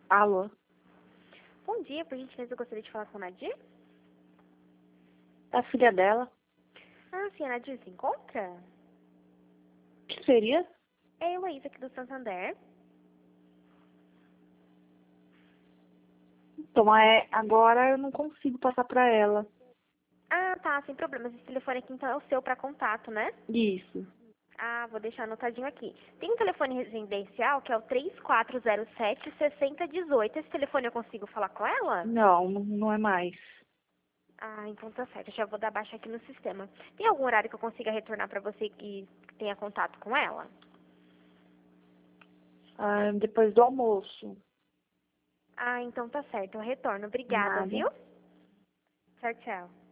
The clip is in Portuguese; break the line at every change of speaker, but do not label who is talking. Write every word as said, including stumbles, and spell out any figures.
Alô?
Bom dia, por gentileza, eu gostaria de falar com a Nadir.
É a filha dela?
Ah, sim, a Nadir se encontra?
O que seria?
É a Heloísa aqui do Santander.
Então, é, agora eu não consigo passar pra ela.
Ah, tá, sem problemas. Esse telefone aqui então é o seu para contato, né?
Isso.
Ah, vou deixar anotadinho aqui. Tem um telefone residencial que é o três quatro zero sete, seis zero um oito. Esse telefone eu consigo falar com ela?
Não, não não é mais.
Ah, então tá certo. Eu já vou dar baixa aqui no sistema. Tem algum horário que eu consiga retornar para você que tenha contato com ela?
Ah, depois do almoço.
Ah, então tá certo. Eu retorno. Obrigada,
Nada.
viu? Tchau, tchau.